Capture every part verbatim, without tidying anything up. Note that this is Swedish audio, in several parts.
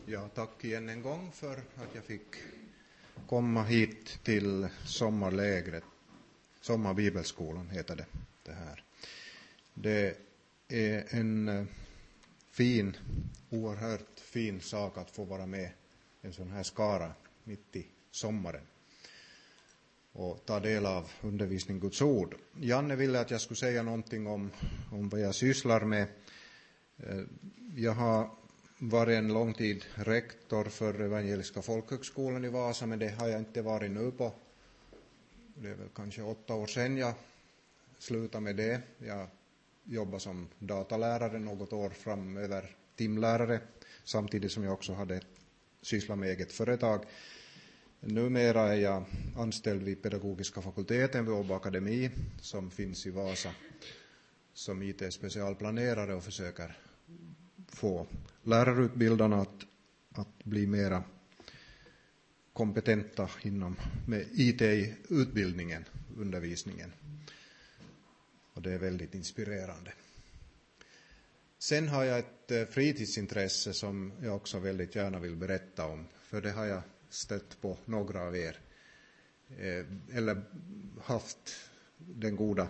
Ja, tack igen en gång för att jag fick komma hit till sommarlägret. Sommarbibelskolan heter det, det här. Det är en fin, oerhört fin sak att få vara med en sån här skara mitt i sommaren och ta del av undervisning Guds ord. Janne ville att jag skulle säga någonting om, om vad jag sysslar med. Jag har varit en lång tid rektor för Evangeliska folkhögskolan i Vasa, men det har jag inte varit nu på. Det är väl kanske åtta år sedan jag slutade med det. Jag jobbade som datalärare något år framöver, timlärare, samtidigt som jag också hade sysslat med eget företag. Numera är jag anställd vid Pedagogiska fakulteten vid Åbo Akademi, som finns i Vasa, som I T-specialplanerare och försöker få lärarutbildarna att, att bli mera kompetenta inom med I T-utbildningen, undervisningen. Och det är väldigt inspirerande. Sen har jag ett fritidsintresse som jag också väldigt gärna vill berätta om. För det har jag stött på några av er. Eh, eller haft den goda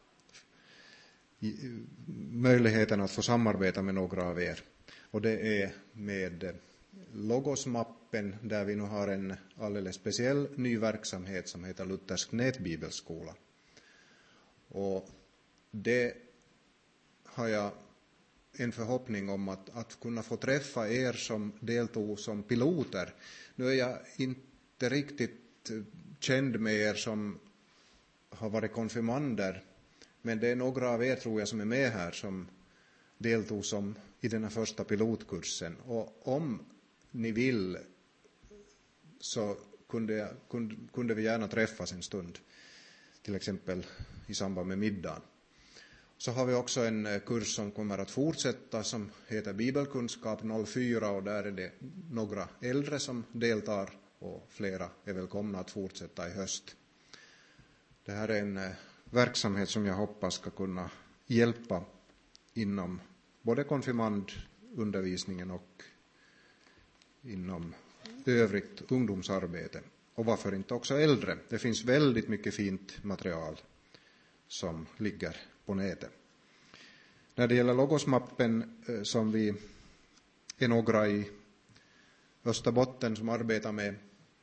möjligheten att få samarbeta med några av er. Och det är med Logosmappen, där vi nu har en alldeles speciell ny verksamhet som heter Luthersk nätbibelskola. Och det har jag en förhoppning om att, att kunna få träffa er som deltog som piloter. Nu är jag inte riktigt känd med er som har varit konfirmander, men det är några av er, tror jag, som är med här som deltog som i den här första pilotkursen. Och om ni vill så kunde, jag, kunde, kunde vi gärna träffas en stund, till exempel i samband med middagen. Så har vi också en kurs som kommer att fortsätta som heter Bibelkunskap noll fyra, och där är det några äldre som deltar och flera är välkomna att fortsätta i höst. Det här är en verksamhet som jag hoppas ska kunna hjälpa inom både konfirmandundervisningen och inom övrigt ungdomsarbete. Och varför inte också äldre? Det finns väldigt mycket fint material som ligger på nätet. När det gäller Logosmappen, som vi är några i Österbotten som arbetar med,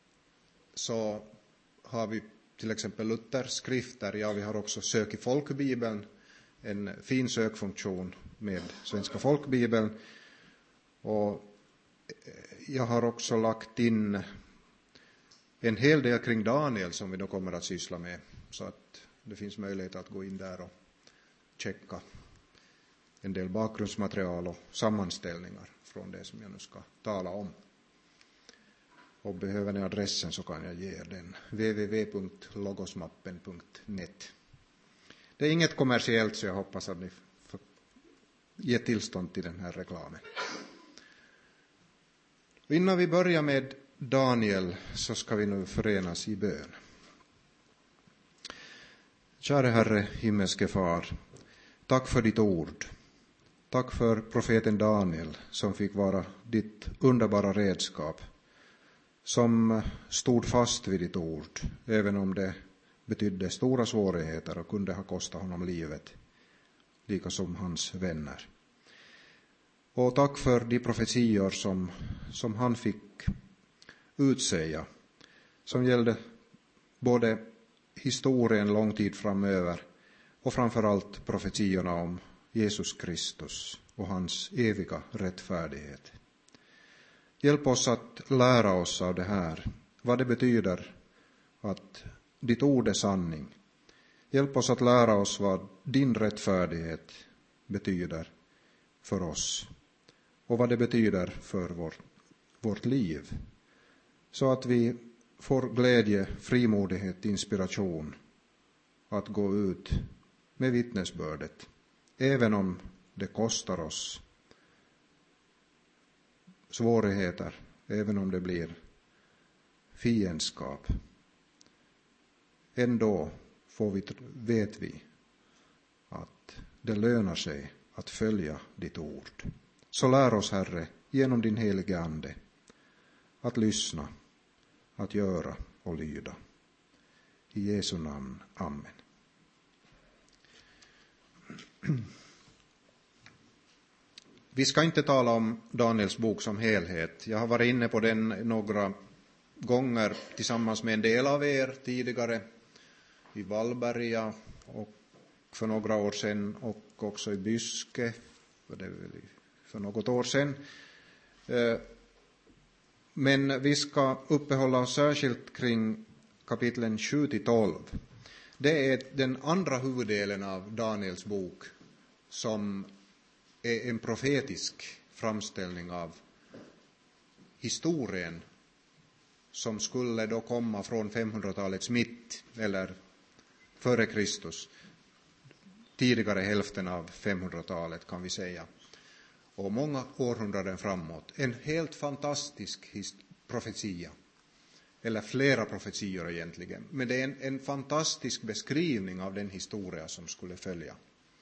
så har vi till exempel Luthers skrifter. Ja, vi har också Sök i folkbibeln, en fin sökfunktion med Svenska folkbibeln. Och jag har också lagt in en hel del kring Daniel som vi då kommer att syssla med, så att det finns möjlighet att gå in där och checka en del bakgrundsmaterial och sammanställningar från det som jag nu ska tala om. Och behöver ni adressen så kan jag ge er den, w w w punkt logosmappen punkt net. Det är inget kommersiellt, så jag hoppas att ni får ge tillstånd till den här reklamen. Och innan vi börjar med Daniel så ska vi nu förenas i bön. Käre Herre, himmelske far, tack för ditt ord. Tack för profeten Daniel som fick vara ditt underbara redskap, som stod fast vid ditt ord, även om det betydde stora svårigheter och kunde ha kostat honom livet, lika som hans vänner. Och tack för de profetior som, som han fick utsäga, som gällde både historien lång tid framöver och framförallt profetiorna om Jesus Kristus och hans eviga rättfärdighet. Hjälp oss att lära oss av det här, vad det betyder att ditt ord är sanning. Hjälp oss att lära oss vad din rättfärdighet betyder för oss och vad det betyder för vår, vårt liv, så att vi får glädje, frimodighet, inspiration att gå ut med vittnesbördet, även om det kostar oss svårigheter, även om det blir fiendskap. Ändå får vi, vet vi att det lönar sig att följa ditt ord. Så lär oss, Herre, genom din helige ande, att lyssna, att göra och lyda. I Jesu namn. Amen. Vi ska inte tala om Daniels bok som helhet. Jag har varit inne på den några gånger tillsammans med en del av er tidigare i Vallberga och för några år sedan och också i Byske för, det för något år sedan. Men vi ska uppehålla oss särskilt kring kapitlen sju till tolv. Det är den andra huvuddelen av Daniels bok som är en profetisk framställning av historien som skulle då komma från femhundratalets mitt eller före Kristus, tidigare hälften av femhundratalet kan vi säga, och många århundraden framåt. En helt fantastisk profetia, eller flera profetior egentligen, men det är en, en fantastisk beskrivning av den historia som skulle följa.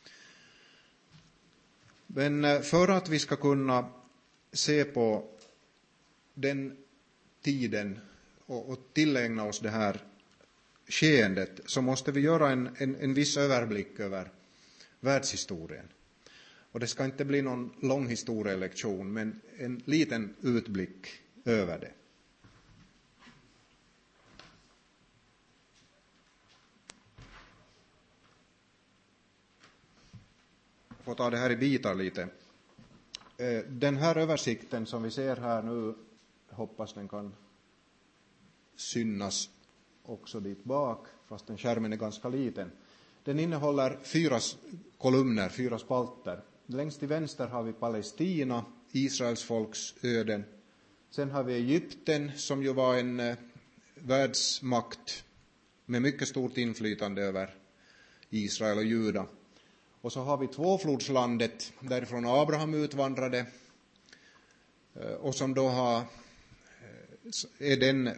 Men för att vi ska kunna se på den tiden och, och tillägna oss det här skeendet så måste vi göra en, en, en viss överblick över världshistorien. Och det ska inte bli någon lång historielektion, men en liten utblick över det. Jag får ta det här i bitar lite. Den här översikten som vi ser här nu, hoppas den kan synas också dit bak, fast den skärmen är ganska liten. Den innehåller fyra kolumner, fyra spalter. Längst till vänster har vi Palestina, Israels folks öden. Sen har vi Egypten som ju var en eh, världsmakt med mycket stort inflytande över Israel och Juda. Och så har vi tvåflodslandet därifrån Abraham utvandrade eh, och som då har, eh, är den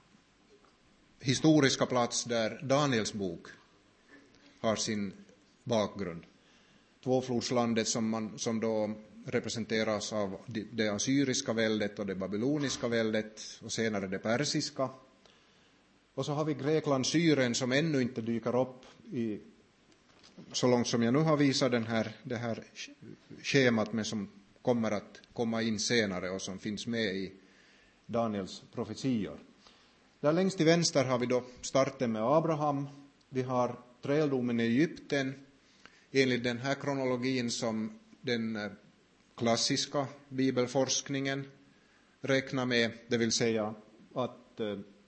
historiska plats där Daniels bok har sin bakgrund. Tvåflodslandet som, man, som då representeras av det assyriska väldet och det babyloniska väldet och senare det persiska. Och så har vi Grekland, Syrien som ännu inte dyker upp i, så långt som jag nu har visat den här, det här schemat med som kommer att komma in senare och som finns med i Daniels profetior. Där längst till vänster har vi då starten med Abraham. Vi har träldomen i Egypten enligt den här kronologin som den klassiska bibelforskningen räknar med, det vill säga att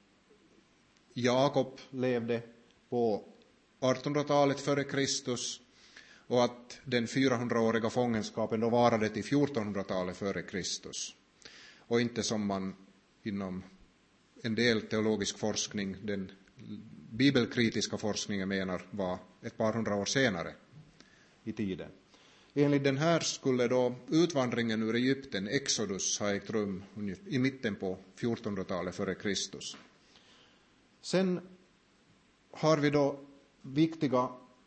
Jakob levde på artonhundratalet före Kristus och att den fyrahundraåriga fångenskapen då varade till fjortonhundratalet före Kristus. Och inte som man inom en del teologisk forskning, den bibelkritiska forskningen menar, var ett par hundra år senare i tiden. Enligt den här skulle då utvandringen ur Egypten, Exodus, ha ägt rum i mitten på fjortonhundratalet före Kristus. Sen har vi då viktiga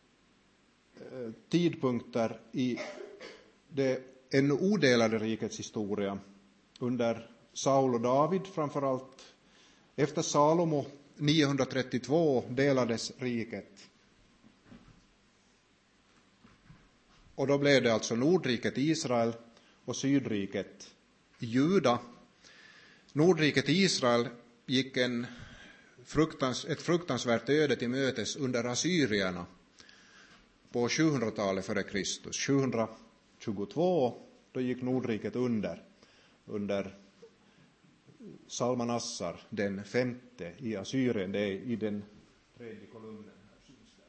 eh, tidpunkter i det ännu odelade rikets historia under Saul och David framförallt. Efter Salomo niohundratrettiotvå delades riket. Och då blev det alltså Nordriket Israel och Sydriket Juda. Nordriket Israel gick en fruktans, ett fruktansvärt öde till mötes under assyrierna på sjuhundratalet före Kristus. sjuhundratjugotvå då gick Nordriket under, under Salmanassar den femte i Assyrien, det är i den tredje kolumnen här syns där.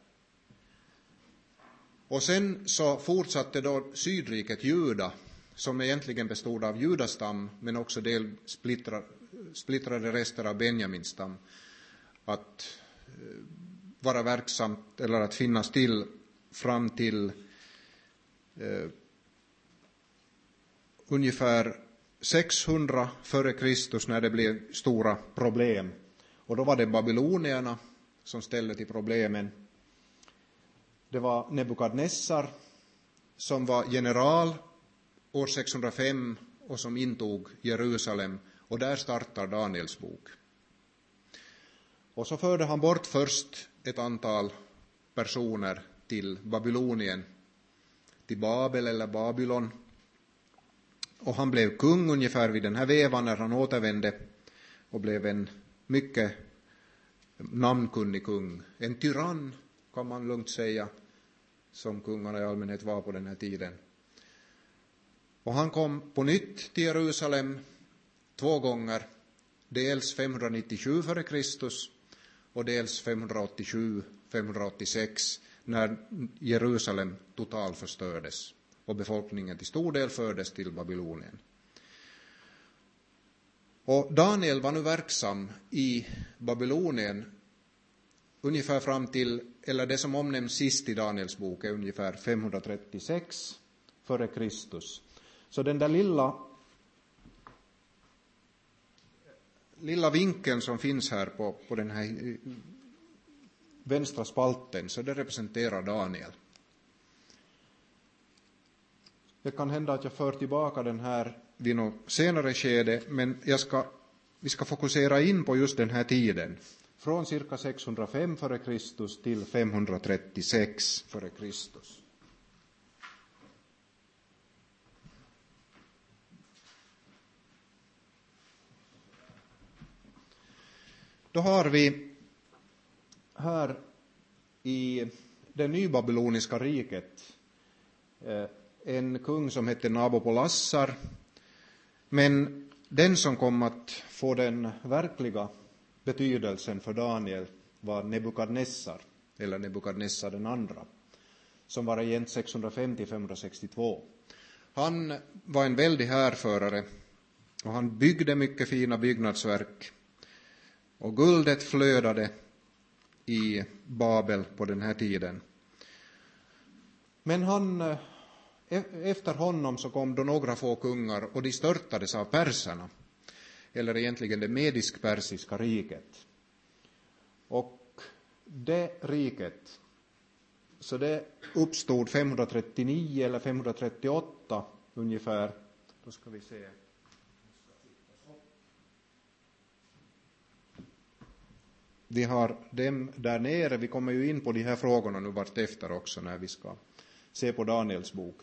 Och sen så fortsatte då Sydriket Juda, som egentligen bestod av Judastam men också del splittra, splittrade rester av Benjaminstam, att vara verksamt eller att finnas till fram till eh, ungefär sexhundra före Kristus när det blev stora problem. Och då var det babylonierna som ställde till problemen. Det var Nebukadnessar som var general år sexhundrafem och som intog Jerusalem, och där startar Daniels bok. Och så förde han bort först ett antal personer till Babylonien, till Babel eller Babylon. Och han blev kung ungefär vid den här vevan när han återvände och blev en mycket namnkunnig kung. En tyrann kan man lugnt säga, som kungarna i allmänhet var på den här tiden. Och han kom på nytt till Jerusalem två gånger, dels femhundranittiosju före Kristus och dels femhundraåttiosju femhundraåttiosex, när Jerusalem totalt förstördes och befolkningen till stor del fördes till Babylonien. Och Daniel var nu verksam i Babylonien ungefär fram till, eller det som omnämns sist i Daniels bok är ungefär femhundratrettiosex före Kristus. Så den där lilla lilla vinkeln som finns här på, på den här vänstra spalten, så det representerar Daniel. Det kan hända att jag för tillbaka den här vid något senare skede, men jag ska, vi ska fokusera in på just den här tiden. Från cirka sexhundrafem före Kristus till femhundratrettiosex före Kristus. Då har vi här i det nybabyloniska riket en kung som hette Nabopolassar, men den som kom att få den verkliga betydelsen för Daniel var Nebukadnessar, eller Nebukadnessar den andra, som var regent sexhundrafem till femhundrasextiotvå. Han var en väldig härförare och han byggde mycket fina byggnadsverk, och guldet flödade i Babel på den här tiden. Men han, efter honom så kom då några få kungar, och de störtades av perserna, eller egentligen det medisk-persiska riket. Och det riket, så det uppstod femhundratrettionio eller femhundratrettioåtta ungefär. Då ska vi se. Vi har dem där nere. Vi kommer ju in på de här frågorna nu vart efter också när vi ska se på Daniels bok.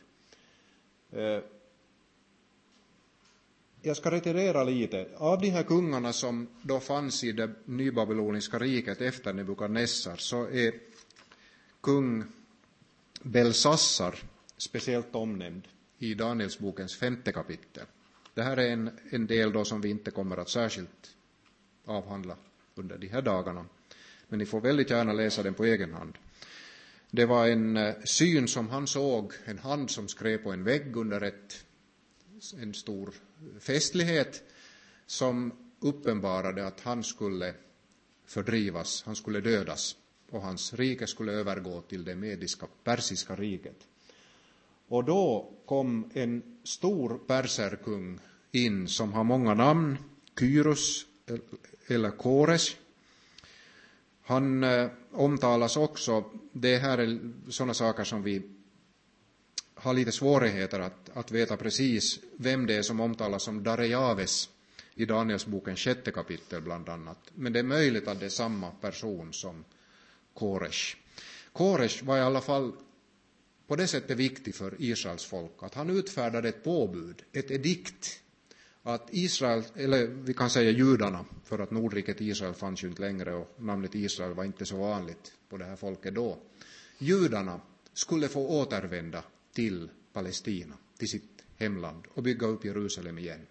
Jag ska retirera lite. Av de här kungarna som då fanns i det nybabyloniska riket efter Nebukadnessar, så är kung Belsassar speciellt omnämnd i Daniels bokens femte kapitel. Det här är en, en del då som vi inte kommer att särskilt avhandla under de här dagarna, men ni får väldigt gärna läsa den på egen hand. Det var en syn som han såg, en hand som skrev på en vägg under ett, en stor festlighet, som uppenbarade att han skulle fördrivas, han skulle dödas, och hans rike skulle övergå till det mediska persiska riket. Och då kom en stor perserkung in som har många namn, Kyrus eller Kores. Han eh, omtalas också, det här är sådana saker som vi har lite svårigheter att, att veta precis vem det är som omtalas som Darejaves i Daniels boken sjätte kapitel bland annat. Men det är möjligt att det är samma person som Kores. Kores var i alla fall på det sättet viktig för Israels folk, att han utfärdade ett påbud, ett edikt, att Israel, eller vi kan säga judarna, för att Nordriket Israel fanns ju inte längre och namnet Israel var inte så vanligt på det här folket då. Judarna skulle få återvända till Palestina, till sitt hemland, och bygga upp Jerusalem igen.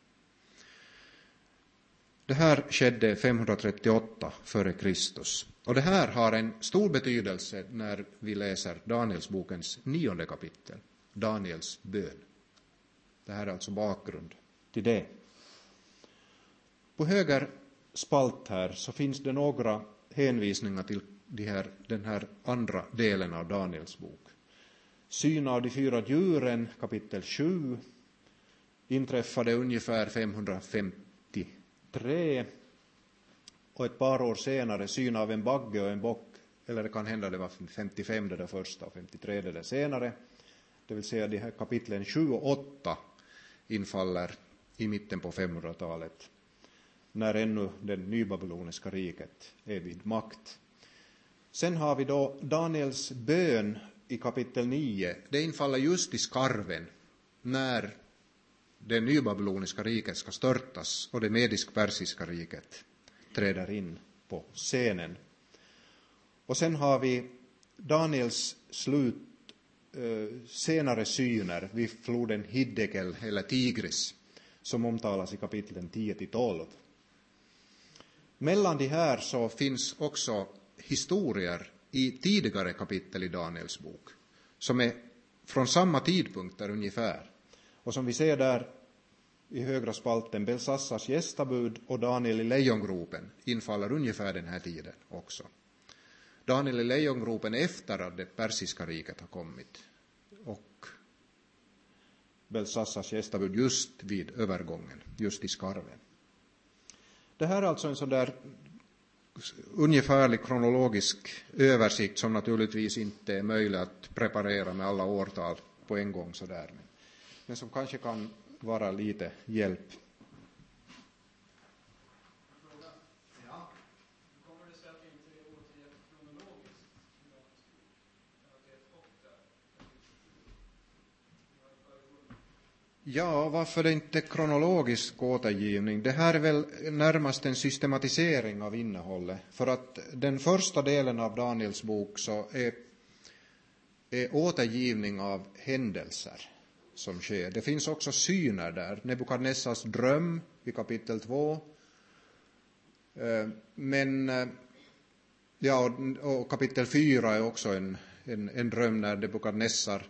Det här skedde femhundratrettioåtta före Kristus. Och det här har en stor betydelse när vi läser Daniels bokens nionde kapitel, Daniels bön. Det här är alltså bakgrund till det. På höger spalt här så finns det några hänvisningar till de här, den här andra delen av Daniels bok. Syn av de fyra djuren, kapitel sju, inträffade ungefär femhundrafemtiotre, och ett par år senare syn av en bagge och en bock, eller det kan hända det var femtiofem det där första och femtiotre det där senare. det vill säga de här kapitlen sju och åtta infaller i mitten på femhundratalet, när ännu det nybabyloniska riket är vid makt. Sen har vi då Daniels bön i kapitel nio. Det infaller just i skarven när det nybabyloniska riket ska störtas och det medisk-persiska riket träder in på scenen. Och sen har vi Daniels slut, eh, senare syner vid floden Hiddekel eller Tigris, som omtalas i kapitlen tio till tolv. Mellan de här så finns också historier i tidigare kapitel i Daniels bok, som är från samma tidpunkter ungefär. Och som vi ser där i högra spalten, Belsassars gästabud och Daniel i lejongropen infaller ungefär den här tiden också. Daniel i lejongropen efter att det persiska riket har kommit, och Belsassars gästabud just vid övergången, just i skarven. Det här är alltså en sån där ungefärlig kronologisk översikt som naturligtvis inte är möjlig att preparera med alla årtal på en gång så där, men, men som kanske kan vara lite hjälp. Ja, varför det inte kronologisk återgivning? Det här är väl närmast en systematisering av innehållet. För att den första delen av Daniels bok så är, är återgivning av händelser som sker. Det finns också syner där. Nebukadnessars dröm i kapitel två. Men, ja, och kapitel fyra är också en, en, en dröm när Nebukadnessar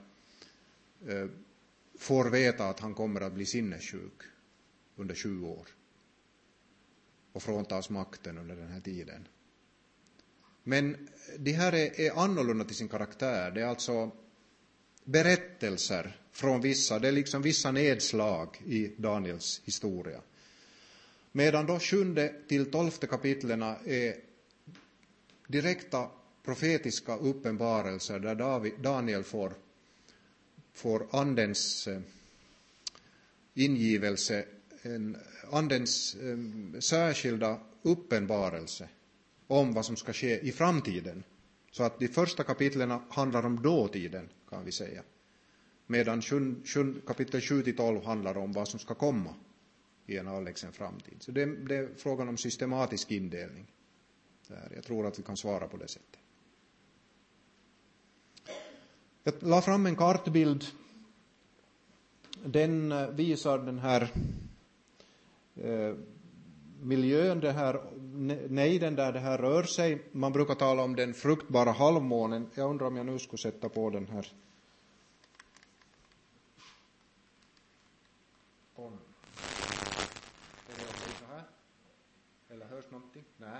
får veta att han kommer att bli sinnessjuk under tjugo år och fråntas makten under den här tiden. Men det här är, är annorlunda till sin karaktär. Det är alltså berättelser från vissa, det är liksom vissa nedslag i Daniels historia. Medan då sjunde till tolfte kapitlerna är direkta profetiska uppenbarelser där David, Daniel får får andens eh, ingivelse, en andens eh, särskilda uppenbarelse om vad som ska ske i framtiden. Så att de första kapitlen handlar om dåtiden, kan vi säga. Medan sjun, sjun, kapitel sju till tolv handlar om vad som ska komma i en avlägsen framtid. Så det, det är frågan om systematisk indelning. Där. Jag tror att vi kan svara på det sättet. Jag la fram en kartbild. Den visar den här eh, miljön, det här nejden där det här rör sig. Man brukar tala om den fruktbara halvmånen. Jag undrar om jag nu skulle sätta på den här. On. Är det okej så här? Eller hörs någonting? Nej.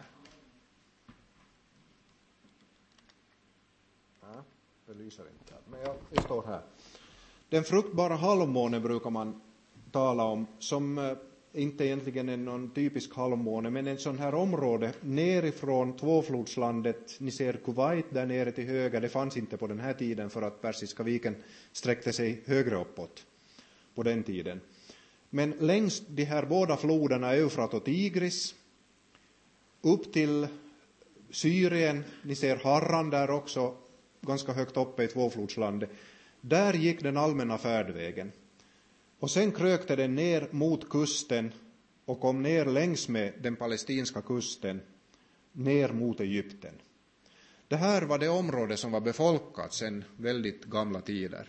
Ja. Det lyser inte här, men jag, jag står här. Den fruktbara halvmånen brukar man tala om, som eh, inte egentligen är någon typisk halvmåne, men en sån här område nerifrån tvåflodslandet. Ni ser Kuwait där nere till höger. Det fanns inte på den här tiden för att Persiska viken sträckte sig högre uppåt på den tiden. Men längs de här båda floderna, Eufrat och Tigris, upp till Syrien, ni ser Harran där också, ganska högt uppe i tvåflodslandet. Där gick den allmänna färdvägen. Och sen krökte den ner mot kusten och kom ner längs med den palestinska kusten ner mot Egypten. Det här var det område som var befolkat sedan väldigt gamla tider.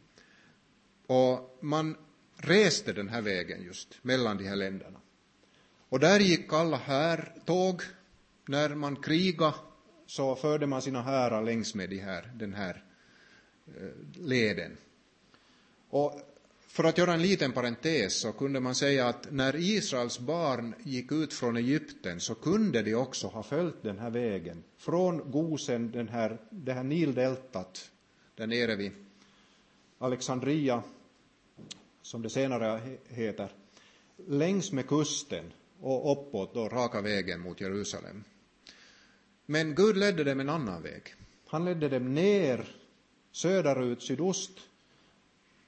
Och man reste den här vägen just mellan de här länderna. Och där gick alla här tåg. När man krigade så förde man sina härar längs med de här, den här eh, leden. Och för att göra en liten parentes så kunde man säga att när Israels barn gick ut från Egypten så kunde de också ha följt den här vägen. Från Gosen, den här, det här Nildeltat, där nere vid Alexandria, som det senare heter, längs med kusten och uppåt då raka vägen mot Jerusalem. Men Gud ledde dem en annan väg. Han ledde dem ner söderut, sydost,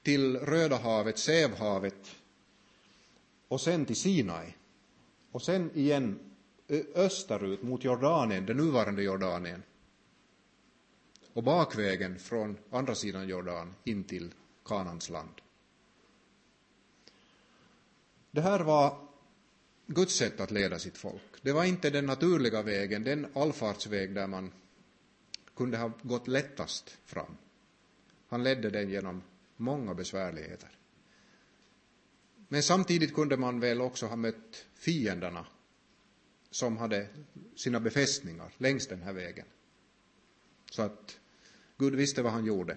till Röda havet, Sävhavet och sen till Sinai. Och sen igen österut mot Jordanien, den nuvarande Jordanien. Och bakvägen från andra sidan Jordan in till Kanans land. Det här var Guds sätt att leda sitt folk. Det var inte den naturliga vägen, den allfartsväg där man kunde ha gått lättast fram. Han ledde den genom många besvärligheter. Men samtidigt kunde man väl också ha mött fienderna som hade sina befästningar längs den här vägen. Så att Gud visste vad han gjorde.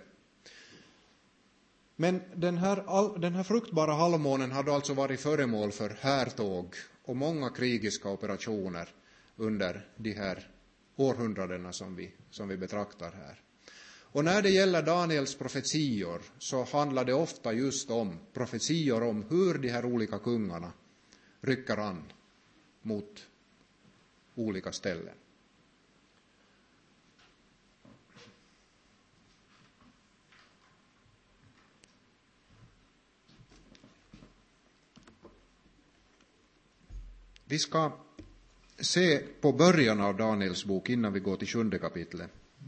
Men den här, den här fruktbara halvmånen hade alltså varit föremål för härtåg och många krigiska operationer under de här århundradena som vi, som vi betraktar här. Och när det gäller Daniels profetior så handlar det ofta just om profetior om hur de här olika kungarna rycker an mot olika ställen. Vi ska se på början av Daniels bok innan vi går till sjunde kapitlet.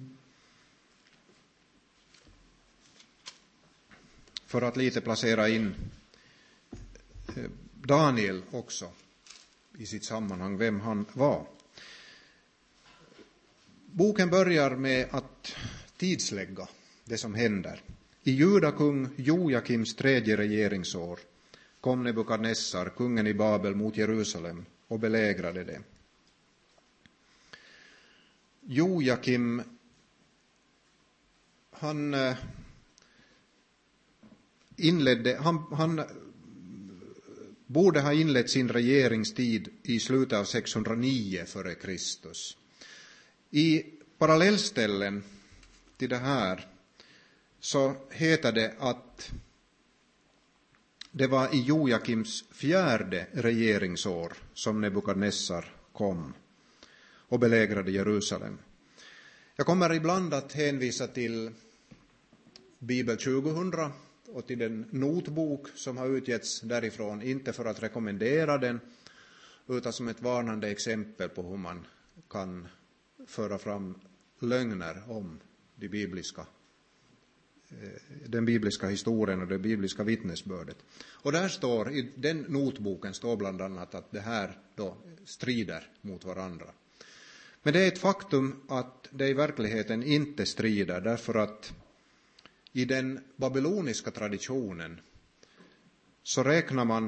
För att lite placera in Daniel också i sitt sammanhang, vem han var. Boken börjar med att tidslägga det som händer. I judakung Jojakims tredje regeringsår kom Nebukadnessar, kungen i Babel, mot Jerusalem och belägrade det. Jojakim, han inledde, han, han borde ha inlett sin regeringstid i slutet av sexhundranio före Kristus. I parallellställen till det här så heter det att det var i Jojakims fjärde regeringsår som Nebukadnessar kom och belägrade Jerusalem. Jag kommer ibland att hänvisa till Bibel tjugohundra och till den notbok som har utgetts därifrån, inte för att rekommendera den utan som ett varnande exempel på hur man kan föra fram lögner om de bibliska, den bibliska historien och det bibliska vittnesbördet. Och där står, i den notboken står bland annat att det här då strider mot varandra. Men det är ett faktum att det i verkligheten inte strider, därför att i den babyloniska traditionen så räknar man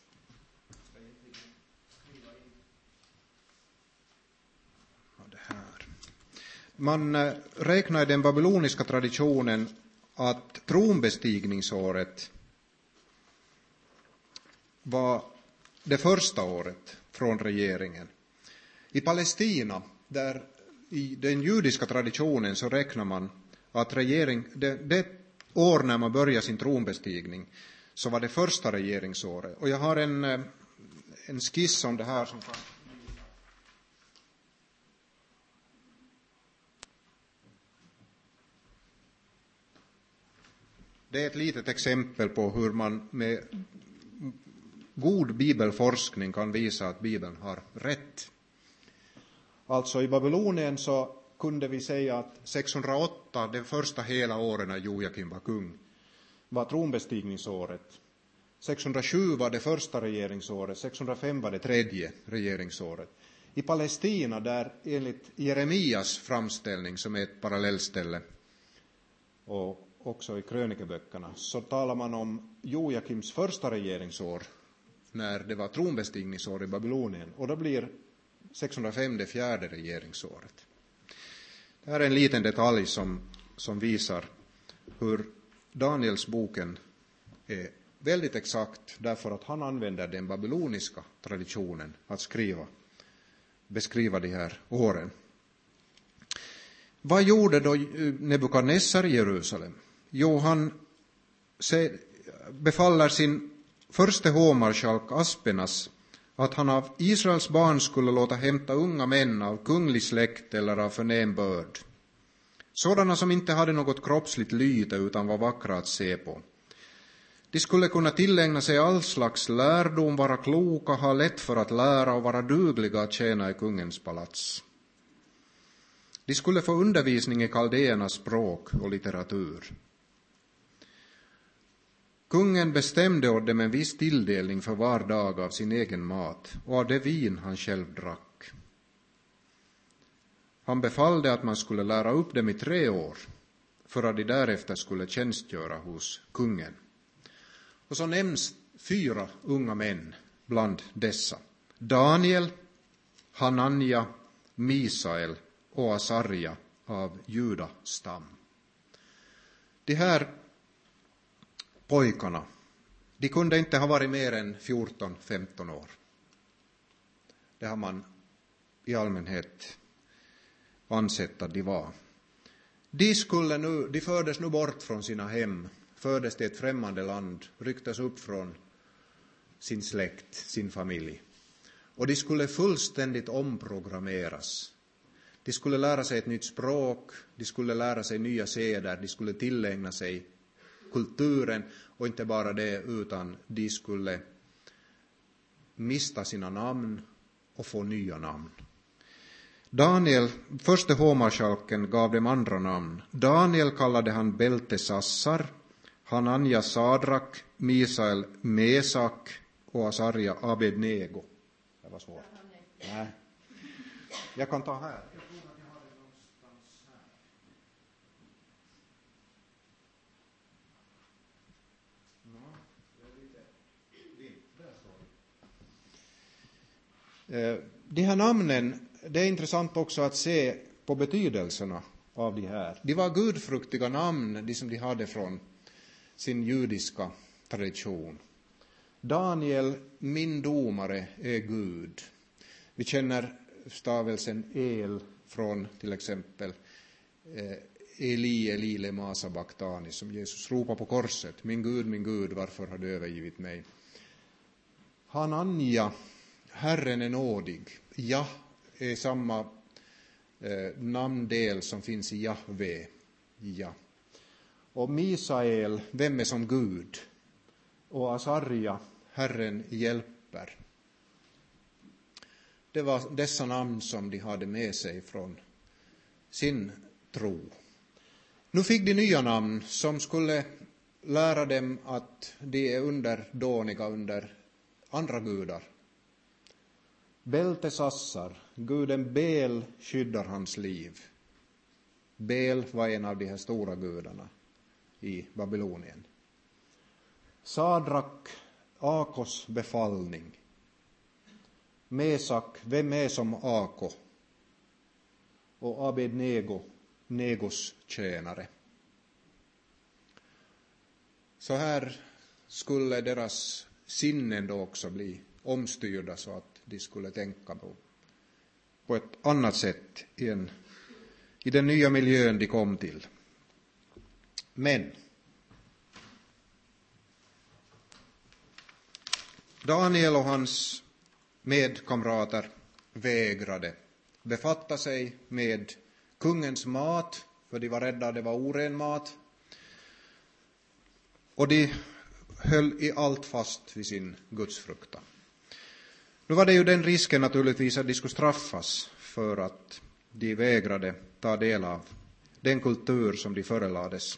det här. Man räknar i den babyloniska traditionen att tronbestigningsåret var det första året från regeringen. I Palestina, där i den judiska traditionen, så räknar man att regering, det, det år när man börjar sin tronbestigning så var det första regeringsåret. Och jag har en, en skiss om det här som kan... Det är ett litet exempel på hur man med god bibelforskning kan visa att Bibeln har rätt. Alltså i Babylonien så kunde vi säga att sexhundraåtta, det första hela åren när Jojakim var kung, var tronbestigningsåret. sexhundrasju var det första regeringsåret, sexhundrafem var det tredje regeringsåret. I Palestina, där enligt Jeremias framställning, som är ett parallellställe, och också i krönikeböckerna, så talar man om Jojakims första regeringsår, när det var tronbestigningsår i Babylonien, och då blir sexhundrafem det fjärde regeringsåret. Det här är en liten detalj som, som visar hur Daniels boken är väldigt exakt, därför att han använder den babyloniska traditionen att skriva, beskriva de här åren. Vad gjorde då Nebukadnessar i Jerusalem? Jo, han befaller sin förste hovmarskalk Aspenas att han av Israels barn skulle låta hämta unga män av kunglig släkt eller av förnäm börd, sådana som inte hade något kroppsligt lyte utan var vackra att se på. De skulle kunna tillägna sig all slags lärdom, vara kloka, ha lätt för att lära och vara dugliga att tjäna i kungens palats. De skulle få undervisning i kaldéernas språk och litteratur. Kungen bestämde åt dem en viss tilldelning för var dag av sin egen mat och av det vin han själv drack. Han befallde att man skulle lära upp dem i tre år för att de därefter skulle tjänstgöra hos kungen. Och så nämns fyra unga män bland dessa. Daniel, Hanania, Misael och Asarja av Judastam. De här pojkarna, de kunde inte ha varit mer än fjorton femton år. Det har man i allmänhet ansett att de var. De, skulle nu, de fördes nu bort från sina hem, fördes till ett främmande land, rycktes upp från sin släkt, sin familj. Och de skulle fullständigt omprogrammeras. De skulle lära sig ett nytt språk, de skulle lära sig nya seder, de skulle tillägna sig kulturen, och inte bara det, utan de skulle mista sina namn och få nya namn. Daniel, förste hovmarskalken, gav dem andra namn. Daniel kallade han Beltesassar, Hanania Sadrak, Misael Mesak och Asarja Abednego. Det var svårt. Nej. Jag kan ta här. Jag tror att jag har det någonstans här. Ja, det är lite vilt. Där står det. De här namnen, det är intressant också att se på betydelserna av de här. De var gudfruktiga namn, de som de hade från sin judiska tradition. Daniel, min domare, är Gud. Vi känner stavelsen El från till exempel eh, Eli, Eli, lema sabachthani, som Jesus ropar på korset. Min Gud, min Gud, varför har du övergivit mig? Hanania, Herren är nådig. Ja, är samma eh, namndel som finns i Jahve. Ja. Och Misael, vem är som Gud? Och Asarja, Herren hjälper. Det var dessa namn som de hade med sig från sin tro. Nu fick de nya namn som skulle lära dem att de är underdåniga under andra gudar. Beltesassar, guden Bel, skyddar hans liv. Bel var en av de här stora gudarna i Babylonien. Sadrak, Akos befallning. Mesak, vem är som Ako? Och Abednego, Negos tjänare. Så här skulle deras sinnen då också bli omstyrda så att de skulle tänka på, på ett annat sätt i, en, i den nya miljön de kom till. Men Daniel och hans medkamrater vägrade befatta sig med kungens mat, för de var rädda att det var oren mat. Och de höll i allt fast vid sin gudsfruktan. Nu var det ju den risken naturligtvis att de skulle straffas för att de vägrade ta del av den kultur som de förelades.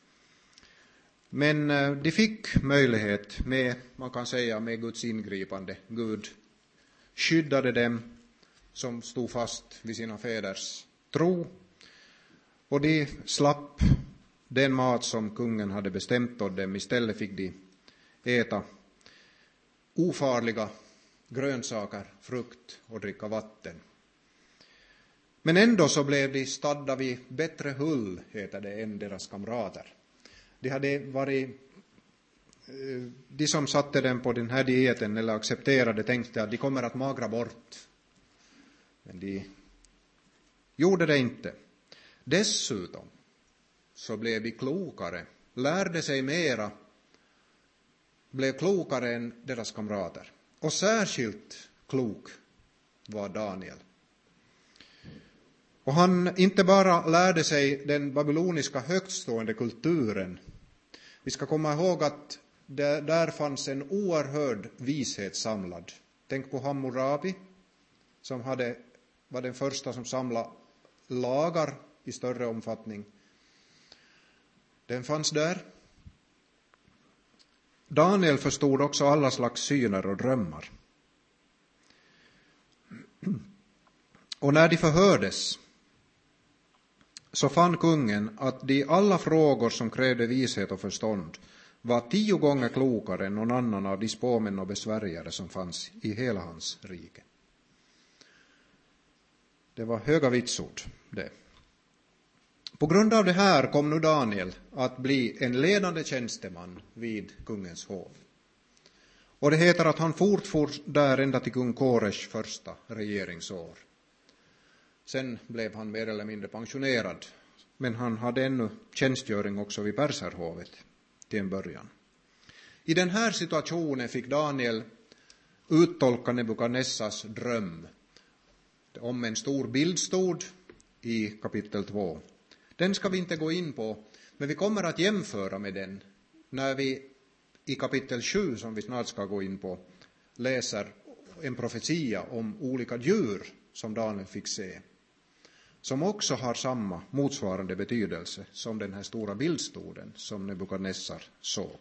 Men de fick möjlighet med, man kan säga, med Guds ingripande. Gud skyddade dem som stod fast vid sina fäders tro. Och de slapp den mat som kungen hade bestämt åt dem. Istället fick de äta ofarliga grönsaker, frukt och dricka vatten. Men ändå så blev de stadda vid bättre hull, heter det, än deras kamrater. De hade varit, de som satte dem på den här dieten eller accepterade tänkte att de kommer att magra bort. Men de gjorde det inte. Dessutom så blev de klokare, lärde sig mera, blev klokare än deras kamrater. Och särskilt klok var Daniel. Och han inte bara lärde sig den babyloniska högtstående kulturen. Vi ska komma ihåg att där, där fanns en oerhörd vishet samlad. Tänk på Hammurabi som hade, var den första som samlade lagar i större omfattning. Den fanns där. Daniel förstod också alla slags syner och drömmar. Och när de förhördes så fann kungen att de alla frågor som krävde vishet och förstånd var tio gånger klokare än någon annan av de spåmän och besvärjare som fanns i hela hans rike. Det var höga vitsord det. På grund av det här kom nu Daniel att bli en ledande tjänsteman vid kungens hov. Och det heter att han fortfor där ända till kung Kores första regeringsår. Sen blev han mer eller mindre pensionerad, men han hade ännu tjänstgöring också vid perserhovet till en början. I den här situationen fick Daniel uttolka Nebukadnessars dröm om en stor bildstod i kapitel två. Den ska vi inte gå in på, men vi kommer att jämföra med den när vi i kapitel sju, som vi snart ska gå in på, läser en profetia om olika djur som Daniel fick se, som också har samma motsvarande betydelse som den här stora bildstoden som Nebukadnessar såg.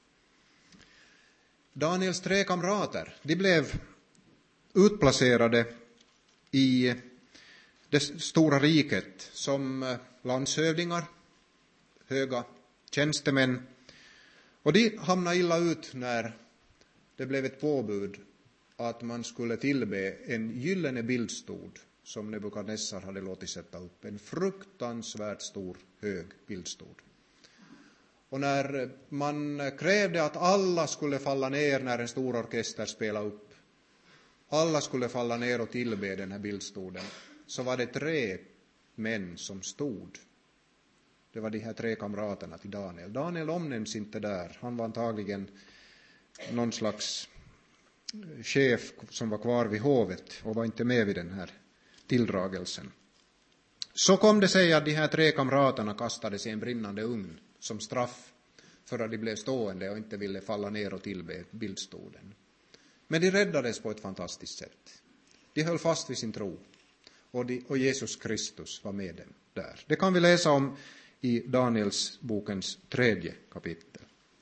Daniels tre kamrater, de blev utplacerade i det stora riket som landshövdingar, höga tjänstemän, och de hamnade illa ut när det blev ett påbud att man skulle tillbe en gyllene bildstod som Nebukadnessar hade låtit sätta upp, en fruktansvärt stor hög bildstod. Och när man krävde att alla skulle falla ner när en stor orkester spelade upp, alla skulle falla ner och tillbe den här bildstoden, så var det tre män som stod. Det var de här tre kamraterna till Daniel. Daniel omnämns inte där. Han var antagligen någon slags chef som var kvar vid hovet och var inte med vid den här tilldragelsen. Så kom det sig att de här tre kamraterna kastades i en brinnande ugn som straff för att de blev stående och inte ville falla ner och tillbe bildstoden. Men de räddades på ett fantastiskt sätt. De höll fast vid sin tro. Och, de, och Jesus Kristus var med dem där. Det kan vi läsa om i Daniels bokens tredje kapitel.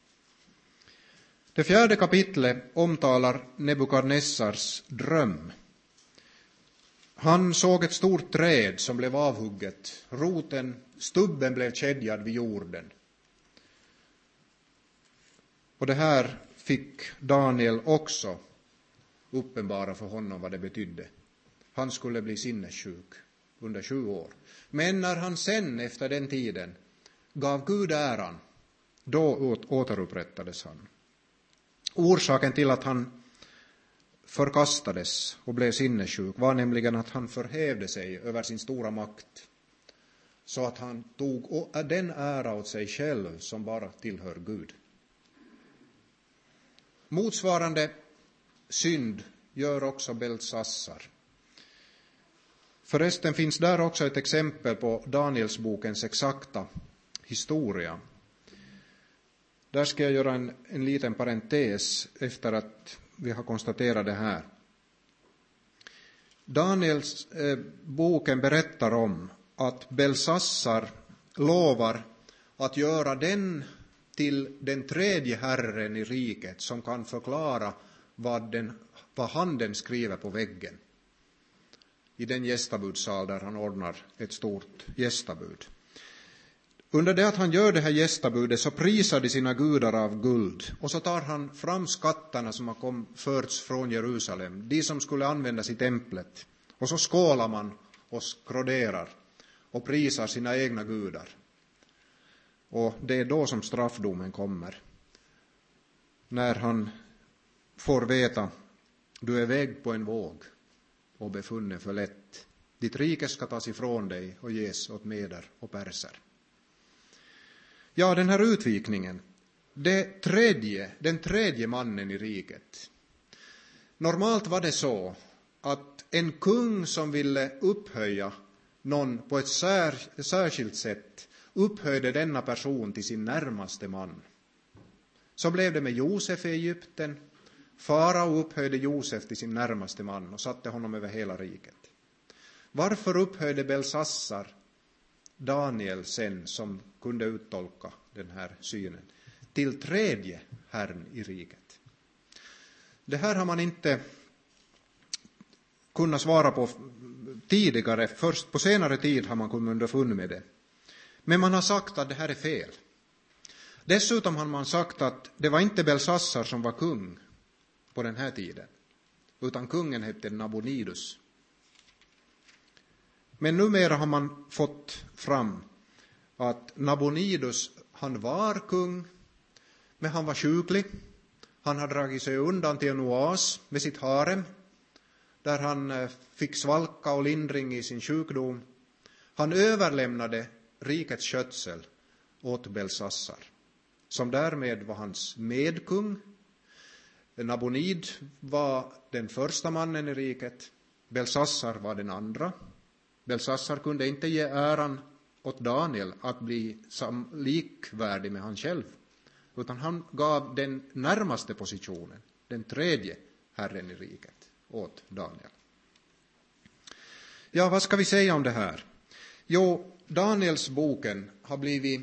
Det fjärde kapitlet omtalar Nebukadnessars dröm. Han såg ett stort träd som blev avhugget. Roten, stubben blev kedjad vid jorden. Och det här fick Daniel också uppenbara för honom vad det betydde. Han skulle bli sinnessjuk under sju år. Men när han sen efter den tiden gav Gud äran, då återupprättades han. Orsaken till att han förkastades och blev sinnessjuk var nämligen att han förhävde sig över sin stora makt, så att han tog den ära åt sig själv som bara tillhör Gud. Motsvarande synd gör också Beltsassar. Förresten finns där också ett exempel på Daniels bokens exakta historia. Där ska jag göra en, en liten parentes efter att vi har konstaterat det här. Daniels eh, boken berättar om att Beltsassar lovar att göra den till den tredje herren i riket som kan förklara vad, den, vad handen skriver på väggen. I den gästabudsal där han ordnar ett stort gästabud. Under det att han gör det här gästabudet så prisar de sina gudar av guld. Och så tar han fram skatterna som har kom, förts från Jerusalem. De som skulle användas i templet. Och så skålar man och skroderar och prisar sina egna gudar. Och det är då som straffdomen kommer. När han får veta, du är vägd på en våg och befunnen för lätt. Ditt rike ska tas ifrån dig och ges åt meder och perser. Ja, den här utvikningen, det tredje, den tredje mannen i riket. Normalt var det så att en kung som ville upphöja någon på ett sär, särskilt sätt upphöjde denna person till sin närmaste man. Så blev det med Josef i Egypten. Farao upphöjde Josef till sin närmaste man och satte honom över hela riket. Varför upphöjde Belsassar Daniel sen, som kunde uttolka den här synen, till tredje herrn i riket? Det här har man inte kunnat svara på tidigare. Först på senare tid har man kommit underfund med det. Men man har sagt att det här är fel. Dessutom har man sagt att det var inte Belsassar som var kung på den här tiden, utan kungen hette Nabonidus. Men numera har man fått fram att Nabonidus, han var kung, men han var sjuklig. Han har dragit sig undan till en oas med sitt harem, där han fick svalka och lindring i sin sjukdom. Han överlämnade rikets skötsel åt Belsassar, som därmed var hans medkung. Nabonid var den första mannen i riket. Belsassar var den andra. Belsassar kunde inte ge äran åt Daniel att bli sam- likvärdig med han själv, utan han gav den närmaste positionen, den tredje herren i riket, åt Daniel. Ja, vad ska vi säga om det här? Jo, Daniels boken har blivit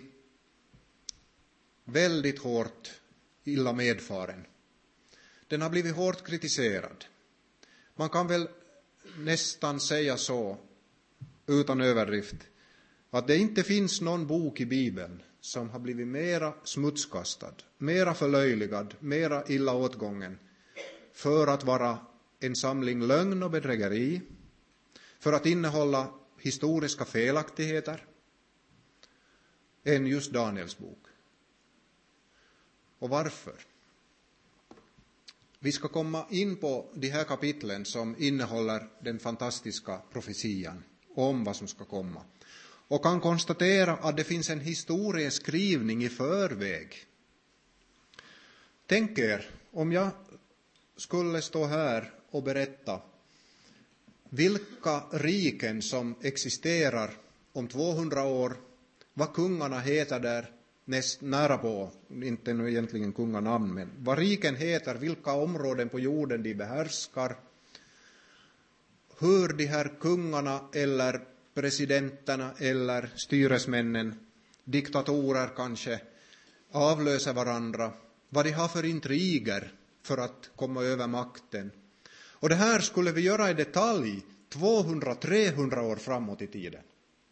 väldigt hårt illa medfaren. Den har blivit hårt kritiserad. Man kan väl nästan säga så, utan överdrift, att det inte finns någon bok i Bibeln som har blivit mera smutskastad, mera förlöjligad, mera illa åtgången för att vara en samling lögn och bedrägeri, för att innehålla historiska felaktigheter, än just Daniels bok. Och varför? Vi ska komma in på de här kapitlen som innehåller den fantastiska profetian om vad som ska komma. Och kan konstatera att det finns en historieskrivning i förväg. Tänk er, om jag skulle stå här och berätta vilka riken som existerar om tvåhundra år, vad kungarna heter där näst nära på, inte nu egentligen kunganamn, men vad riken heter, vilka områden på jorden de behärskar, hur de här kungarna eller presidenterna eller styresmännen, diktatorer kanske, avlöser varandra, vad de har för intriger för att komma över makten. Och det här skulle vi göra i detalj tvåhundra till trehundra år framåt i tiden.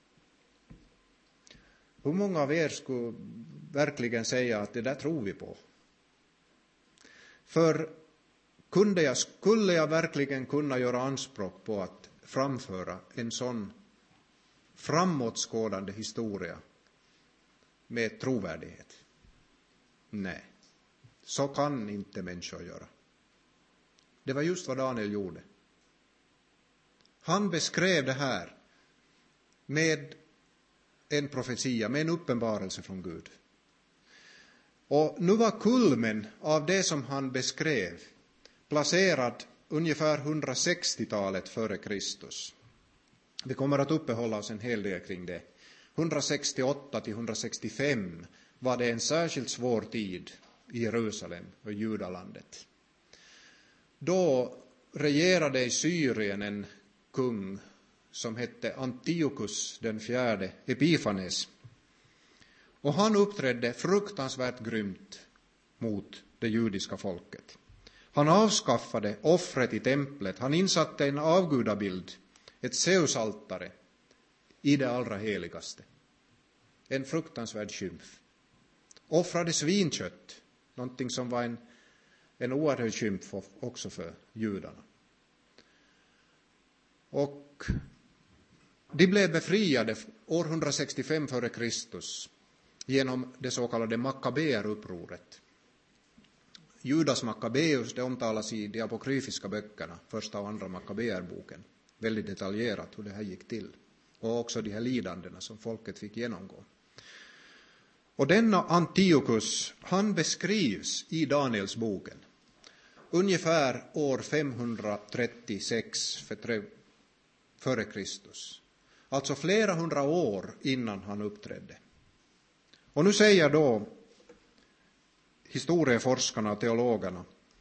Hur många av er skulle verkligen säga att det där tror vi på? För kunde jag, skulle jag verkligen kunna göra anspråk på att framföra en sån framåtskådande historia med trovärdighet? Nej, så kan inte människor göra. Det var just vad Daniel gjorde. Han beskrev det här med en profetia, med en uppenbarelse från Gud. Och nu var kulmen av det som han beskrev placerad ungefär hundrasextiotalet före Kristus. Vi kommer att uppehålla oss en hel del kring det. hundrasextioåtta till hundrasextiofem var det en särskilt svår tid i Jerusalem och Judalandet. Då regerade i Syrien en kung som hette Antiochus den fjärde Epifanes. Och han uppträdde fruktansvärt grymt mot det judiska folket. Han avskaffade offret i templet. Han insatte en avgudabild, ett Zeusaltare, i det allra heligaste. En fruktansvärd skymf. Offrade svinkött, någonting som var en, en oerhörd skymf också för judarna. Och de blev befriade år hundrasextiofem före Kristus genom det så kallade Makkabeerupproret. Judas Makkabeus, det omtalas i de apokryfiska böckerna, första och andra Makkabeerboken, väldigt detaljerat hur det här gick till. Och också de här lidandena som folket fick genomgå. Och denna Antiochus, han beskrivs i Daniels boken ungefär år femhundratrettiosex före Kristus. Alltså flera hundra år innan han uppträdde. Och nu säger då historieforskarna och teologerna,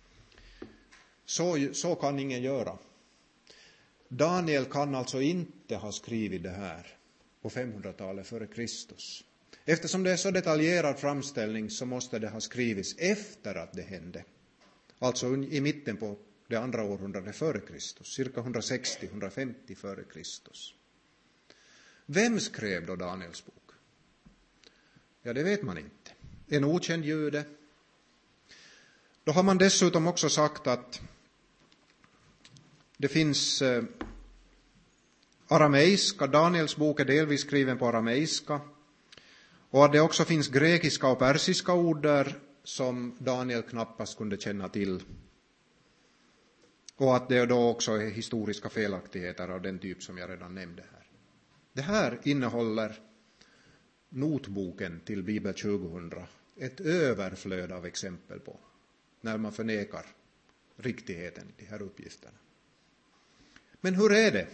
så, så kan ingen göra. Daniel kan alltså inte ha skrivit det här på femhundratalet före Kristus. Eftersom det är så detaljerad framställning så måste det ha skrivits efter att det hände. Alltså i mitten på det andra århundradet före Kristus, cirka hundrasextio till hundrafemtio före Kristus. Vem skrev då Daniels bok? Ja, det vet man inte. En okänd jude. Då har man dessutom också sagt att det finns eh, arameiska, Daniels bok är delvis skriven på arameiska, och att det också finns grekiska och persiska ord där som Daniel knappast kunde känna till. Och att det då också är historiska felaktigheter av den typ som jag redan nämnde här. Det här innehåller notboken till Bibel tjugohundra ett överflöd av exempel på när man förnekar riktigheten i de här uppgifterna. Men hur är det?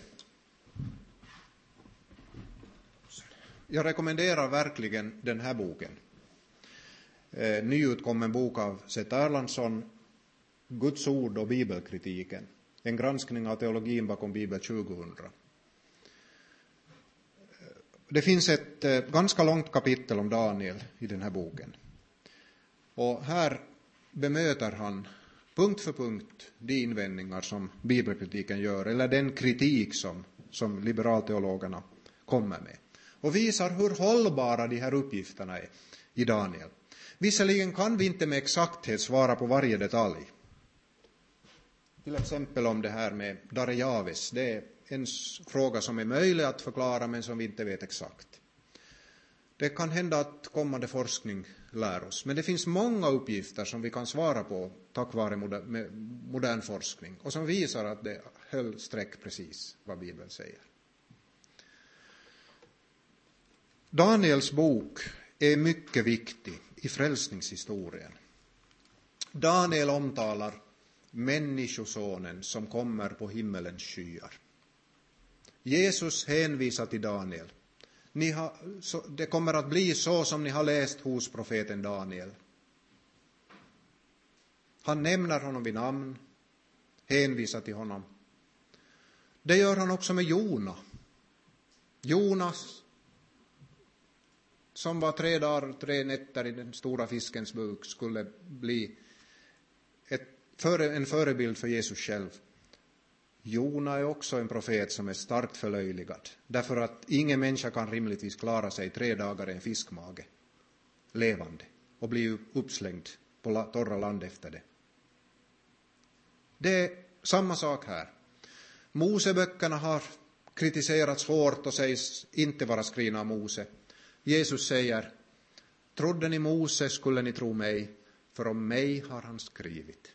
Jag rekommenderar verkligen den här boken. Eh, nyutkommen bok av Seth Erlandsson, Guds ord och bibelkritiken. En granskning av teologin bakom Bibel tjugohundra. Det finns ett eh, ganska långt kapitel om Daniel i den här boken. Och här bemöter han punkt för punkt de invändningar som bibelkritiken gör, eller den kritik som, som liberalteologerna kommer med. Och visar hur hållbara de här uppgifterna är i Daniel. Visserligen kan vi inte med exakthet svara på varje detalj. Till exempel om det här med Darejaves. Det är en fråga som är möjlig att förklara men som vi inte vet exakt. Det kan hända att kommande forskning lär oss. Men det finns många uppgifter som vi kan svara på tack vare moder- modern forskning. Och som visar att det höll streck precis vad Bibeln säger. Daniels bok är mycket viktig i frälsningshistorien. Daniel omtalar människosonen som kommer på himmelens skyar. Jesus hänvisar till Daniel. Ni har, så, det kommer att bli så som ni har läst hos profeten Daniel. Han nämner honom vid namn, hänvisar till honom. Det gör han också med Jona. Jonas, som var tre dagar, tre nätter i den stora fiskens buk, skulle bli ett, en förebild för Jesus själv. Jona är också en profet som är starkt förlöjligad. Därför att ingen människa kan rimligtvis klara sig tre dagar i en fiskmage, levande, och bli uppslängd på torra land efter det. Det är samma sak här. Moseböckerna har kritiserats hårt och sägs inte vara skrivna av Mose. Jesus säger, trodde ni Mose skulle ni tro mig, för om mig har han skrivit.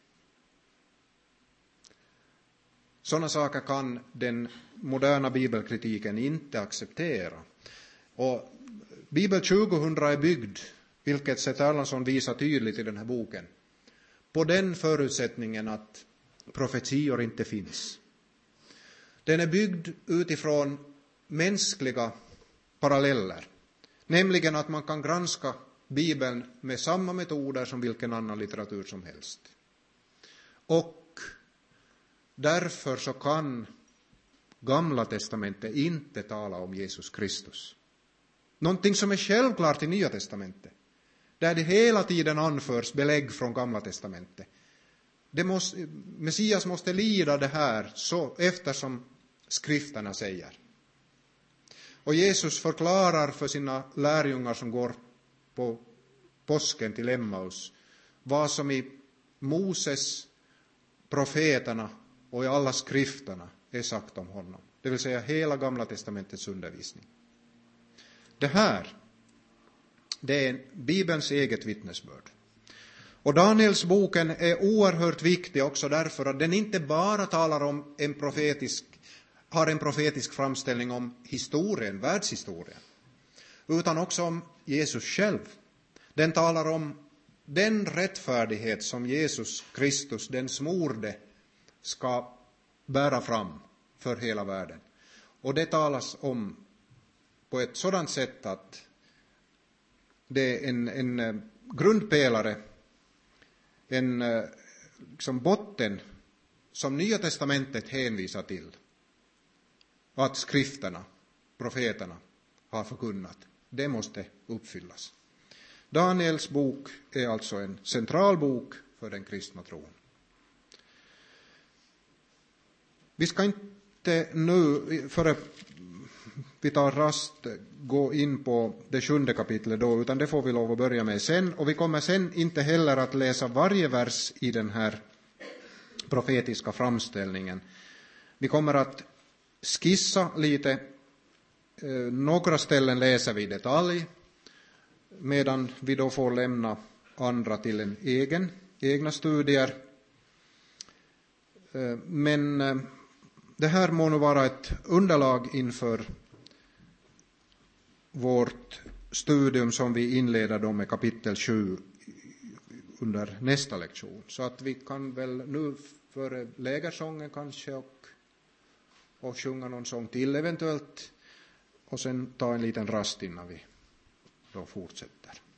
Sådana saker kan den moderna bibelkritiken inte acceptera. Och Bibel tjugohundra är byggd, vilket Seth Erlandsson visar tydligt i den här boken, på den förutsättningen att profetior inte finns. Den är byggd utifrån mänskliga paralleller. Nämligen att man kan granska Bibeln med samma metoder som vilken annan litteratur som helst. Och därför så kan Gamla testamentet inte tala om Jesus Kristus. Någonting som är självklart i Nya testamentet. Där det hela tiden anförs belägg från Gamla testamentet. Det måste, Messias måste lida det här så eftersom skrifterna säger. Och Jesus förklarar för sina lärjungar som går på påsken till Emmaus vad som i Moses, profeterna och i alla skrifterna är sagt om honom. Det vill säga hela Gamla testamentets undervisning. Det här, det är Bibelns eget vittnesbörd. Och Daniels boken är oerhört viktig också därför att den inte bara talar om en profetisk, har en profetisk framställning om historien, världshistorien, utan också om Jesus själv. Den talar om den rättfärdighet som Jesus Kristus, den smorde, ska bära fram för hela världen. Och det talas om på ett sådant sätt att det är en, en grundpelare en liksom botten som Nya testamentet hänvisar till att skrifterna, profeterna har förkunnat. Det måste uppfyllas. Daniels bok är alltså en central bok för den kristna tron. Vi ska inte nu, före vi tar rast, gå in på det sjunde kapitlet då, utan det får vi lov att börja med sen. Och vi kommer sen inte heller att läsa varje vers i den här profetiska framställningen. Vi kommer att skissa lite. Några ställen läser vi i detalj, medan vi då får lämna andra till en egen, egna studier. Men det här må nu vara ett underlag inför vårt studium som vi inleder då med kapitel sju under nästa lektion. Så att vi kan väl nu före lägersången kanske och, och sjunga någon sång till eventuellt. Och sen ta en liten rast innan vi då fortsätter.